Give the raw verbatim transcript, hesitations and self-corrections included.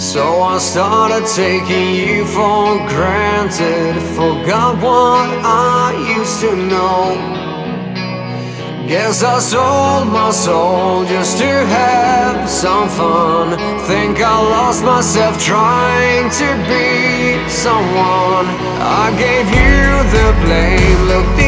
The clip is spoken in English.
So I started taking you for granted. Forgot what I used to know. Guess I sold my soul just to have some fun. Think I lost myself trying to be someone. I gave you the blame, look